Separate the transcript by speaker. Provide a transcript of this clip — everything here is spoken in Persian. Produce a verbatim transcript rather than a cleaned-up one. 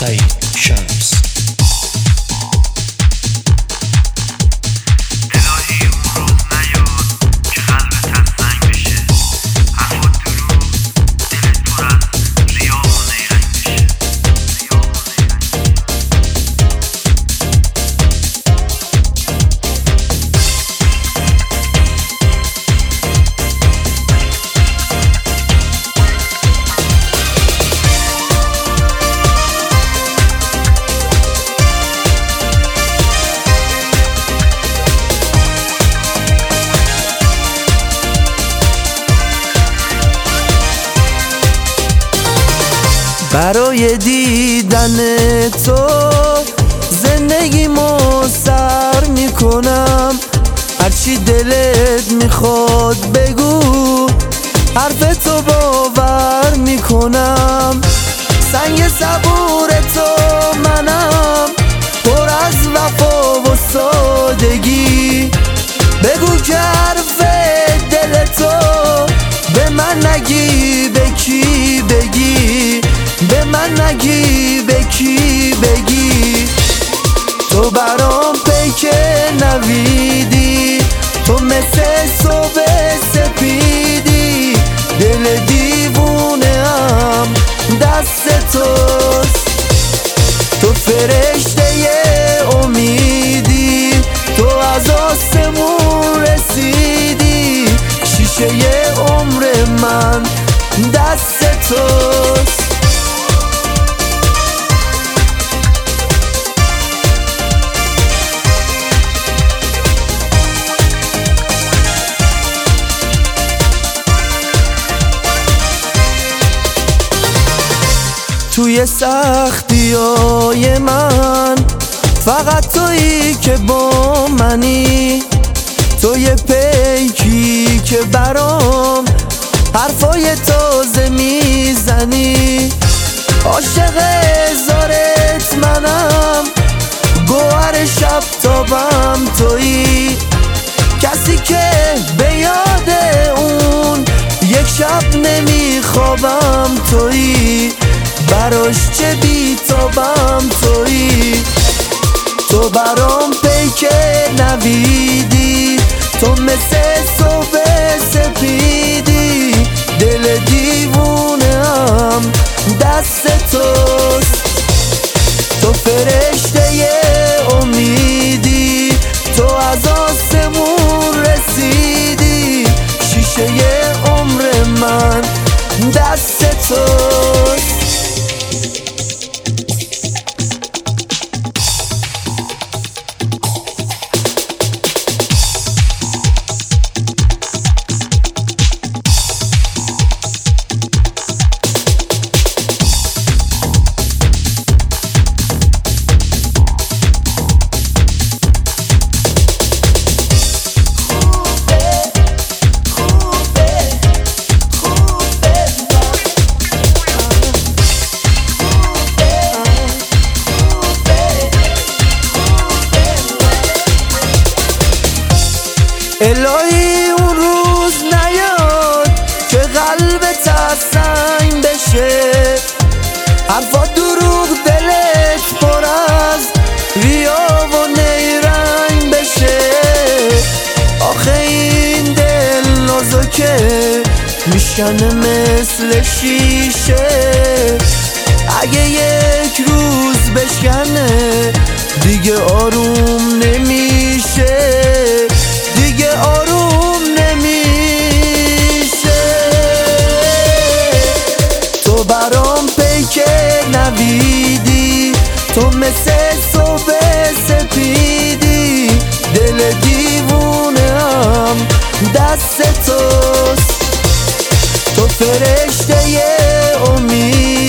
Speaker 1: سعید شمس.
Speaker 2: برای دیدن تو زندگیمو سر میکنم، هرچی دلت میخواد بگو، حرف تو باور میکنم. سنگ صبور تو منم، پر از وفا و سادگی. بگو که حرف دل تو به من نگی، به کی بگی، به من نگی، به کی بگی. تو برام پیک نویدی، تو مثل صبح سپیدی. دل دیوونه هم دست توست، تو فرشته امیدی. تو از آسمون رسیدی، شیشه عمر من دست توست. توی سختی های من فقط تویی که با منی. توی پیکی که برام حرفای تازه میزنی. عاشق هزارت منم، گوهر شب تابم تویی. کسی که به یاد اون یک شب نمیخوابم تویی. براش چه بیتابم تویی. تو برام پیک نویدی، تو مثل صبح سپیدی. دل دیوونه هم دست توست، تو فرشته امیدی. تو از آسمون رسیدی، شیشه عمر من دست توست. الهی اون روز نیاد که قلبت از سنگ بشه. حرفا دروغ دلت پر از ریا و نیرنگ بشه. آخه این دل نازکه میشکنه مثل شیشه. اگه یک روز بشکنه دیگه آروم نمیشه، دیگه آروم نمیشه. تو برام پیک نویدی، تو مثل صبح سپیدی. دل دیوونه هم دست توست، تو فرشته امید.